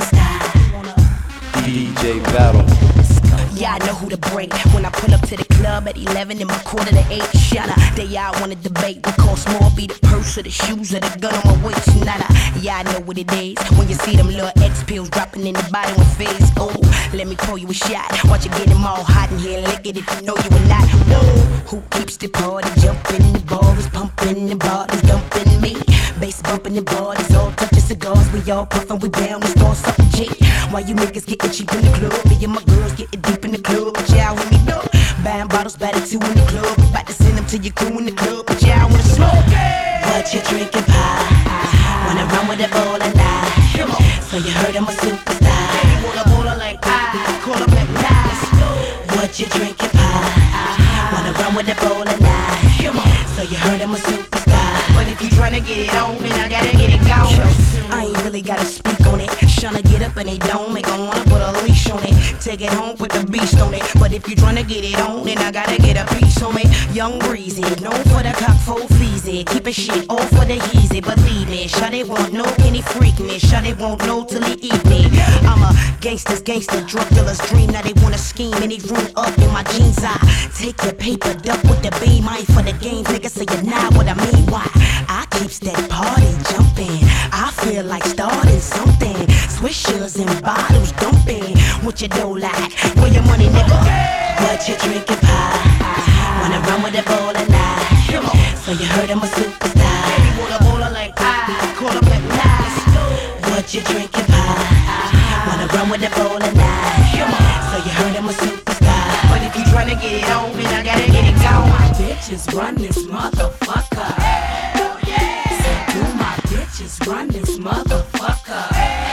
superstar. DJ Battle. Yeah, I know who to break. When I pull up to the club at 11 in my quarter to 8. Shut up, they all wanna debate. What costs more, be the purse or the shoes or the gun on my waist? Nada, yeah, I know what it is. When you see them little X pills dropping in the bottom of face. Oh, let me pour you a shot. Watch you get them all hot in here, lick it if you know you are not. Whoa, who keeps the party jumping? The ball is pumping, the body's dumping me. Bass bumping the bodies, all touching cigars. We all puffin', we bound to start something G. Why you niggas getting cheap in the club? Me and my girls getting deep in the club. But y'all with me though. Buying bottles, batting two in the club. About to send them to your crew in the club. But y'all wanna smoke? What you drinking, pie? Wanna run with the ball or not? So you heard I'm a superstar. Wanna like pie? Call up like nice. What you drinking, pie? Wanna run with the ball or not? So you heard I'm a superstar. But if you tryna get it on, then I gotta get it going. I ain't really gotta speak on it. Tryna get up and they don't make 'em wanna put a leash on it. Take it home, put the beast on it. But if you tryna get it on, then I gotta get a piece on it. Young Breezy, known for the cock full feezy. Keepin' shit all for the easy. Believe me, sure they won't know any freak me. Sure they won't know till they eat me. I'm a gangster's gangster, drug dealer's dream. Now they wanna scheme and they run up in my jeans. I take your paper, duck with the beam. I ain't for the game, nigga, so you know what I mean. Why? I keeps that party jumping. I feel like starting something. Swishers and bottles dumping. What you do like? Where your money, nigga? What you drinking, pie? Wanna run with the ball or not? So you heard I'm a superstar. Baby, wanna baller like pie? Call up like nice. What you drinking, pie? Wanna run with the ball or not? So you heard I'm a superstar. But if you tryna get it on, then I gotta get it going. My bitches run this motherfucker. So do my bitches run this motherfucker.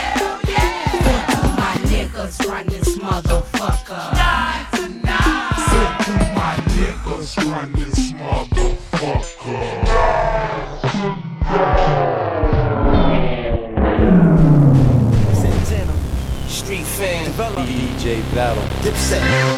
Run this motherfucker. So do my niggas run this motherfucker. Santana. Street fan. DJ Battle. Dipset.